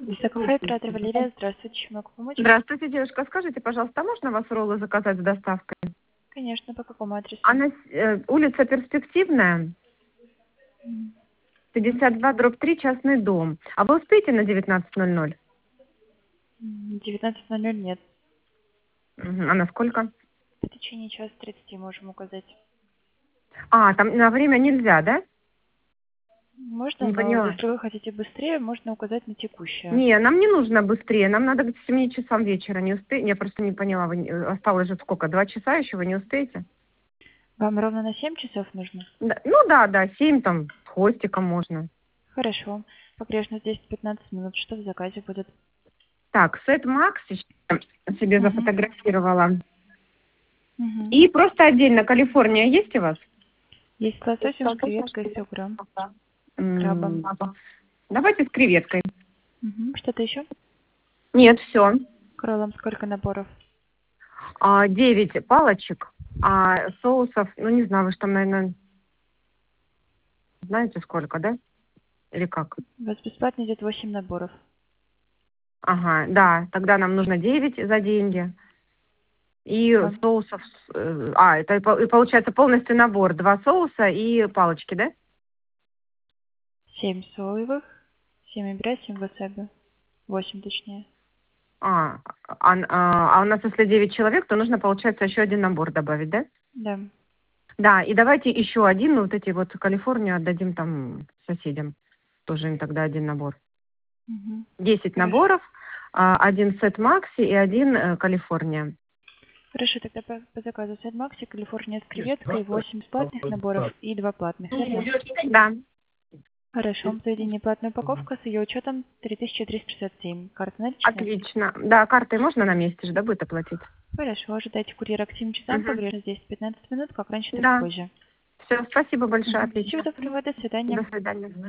Высокофей, оператор Валерия. Здравствуйте, чем могу помочь? Здравствуйте, девушка. Скажите, пожалуйста, можно вас роллы заказать с доставкой? Конечно, по какому адресу? Улица Перспективная, М, 52/3, частный дом. А вы успеете на 19:00? 19:00 нет. Мгм. А на сколько? В течение часа 30 можем указать. А, там на время нельзя, да? Можно, Не но поняла. если вы хотите быстрее, можно указать на текущее. Не, нам не нужно быстрее. Нам надо к 7 часам вечера. Не успеете? Я просто не поняла. Осталось же сколько? 2 часа еще вы не успеете? Вам ровно на 7 часов нужно? Ну да, 7 там с хвостиком можно. Хорошо. Погрешность 10-15 минут. Что в заказе будет? Так, сет Макс себе Мгм. зафотографировала. Мгм. И просто отдельно Калифорния есть у вас? Есть с лососем, с креветкой, 100 грамм. С крабом. М, Давайте с креветкой. Мгм. Что-то еще? Нет, все. К роллам сколько наборов? 9 палочек, а соусов, ну не знаю, вы же там, наверное, знаете сколько, да? Или как? У вас бесплатно идет 8 наборов. Ага, да, тогда нам нужно 9 за деньги. И Вам соусов, это и получается полностью набор. 2 соуса и палочки, да? 7 соевых, 7 имбиря, 7 васаби. 8 точнее. А у нас если 9 человек, то нужно, получается, еще один набор добавить, да? Да. Да, и давайте еще один, ну, вот эти вот Калифорнию отдадим там соседям. Тоже им тогда один набор. Мгм. 10 Хорошо. наборов, один сет Макси и один Калифорния. Хорошо, тогда по заказу сет Макси, Калифорния с креветкой, 8 бесплатных наборов и 2 платных, верно? Да, Хорошо, заведение платная упаковка с ее учетом 3367. Карта наличная? отлично. Да, картой можно на месте же, да, будет оплатить? Хорошо, ожидайте курьера к 7 часам, Угу. погрешность 10-15 минут, как раньше, так и Да, позже. все, спасибо большое, Мгм. Всего отлично. доброго, до свидания. До свидания.